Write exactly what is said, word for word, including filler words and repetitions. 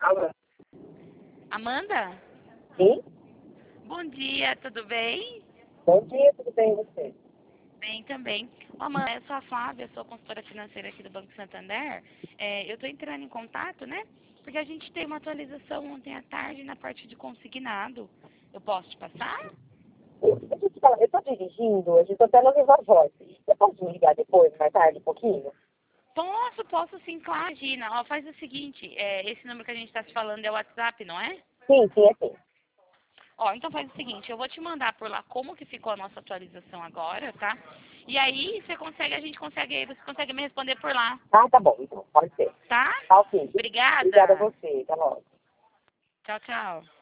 Alô? Amanda? Sim? Bom dia, tudo bem? Bom dia, tudo bem e você? Bem também. Ô, Amanda, eu sou a Flávia, sou consultora financeira aqui do Banco Santander. É, eu estou entrando em contato, né? Porque a gente teve uma atualização ontem à tarde na parte de consignado. Eu posso te passar? Eu, deixa eu te falar, eu tô dirigindo, eu estou até na Viva Voz. Você pode me ligar depois, mais tarde, um pouquinho? Posso, posso sim, claro, Gina. Ó, faz o seguinte, é, esse número que a gente está se falando é o WhatsApp, não é? Sim, sim, é sim. Ó, então faz o seguinte, eu vou te mandar por lá como que ficou a nossa atualização agora, tá? E aí você consegue, a gente consegue, você consegue me responder por lá, Ah, tá bom, então, pode ser. tá? Tá ok. Obrigada a Obrigada. você, tá logo. Tchau, tchau.